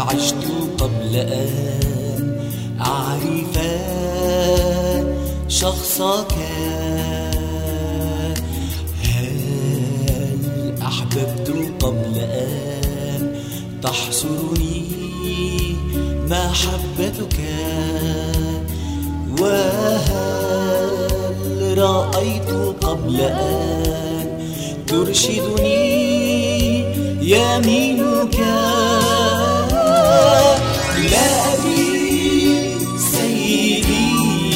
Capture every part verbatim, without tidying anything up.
عشت قبل أن أعرف شخصك. هل أحببت قبل أن تحصرني محبتك؟ وهل رأيت قبل أن ترشدني يمينك؟ لا أدري سيدي،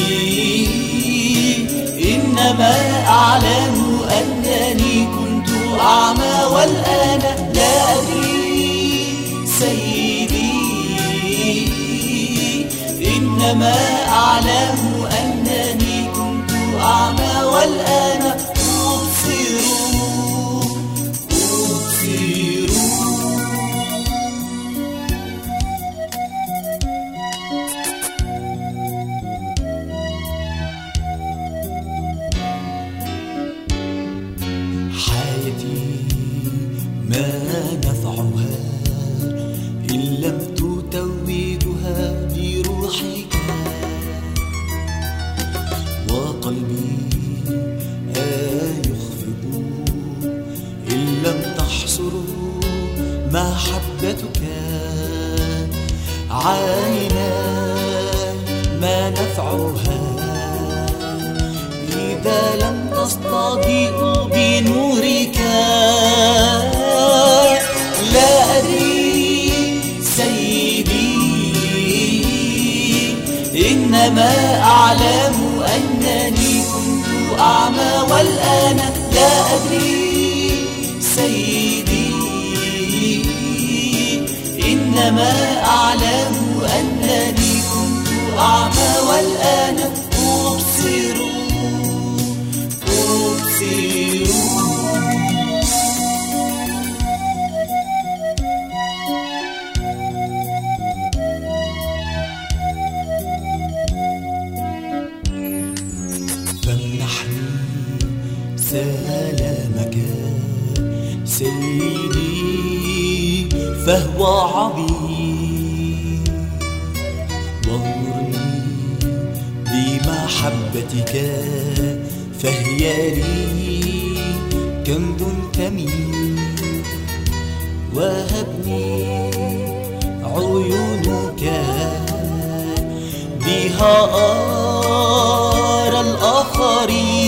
إنما أعلم أنني كنت أعمى والآن لا أدري سيدي، إنما أعلم أنني كنت أعمى والآن أبصر أبصر. حياتي ما نفعها إن لم تتوجها بروحك، وقلبي أيخفق إن لم تحصره محبتك. عيناي ما نفعها إذا لم تستضيء بنورك. لا أدري سيدي، إنما أعلم أنني كنت أعمى والآن لا أدري سيدي، إنما أعلم أنني كنت أعمى والآن أبصر أبصر. فامنحني سلامك سيدي فهو عظيم، واغمرني بمحبتك فهي لي كنز ثمين. وهبني عيونك بها أرى الآخرين.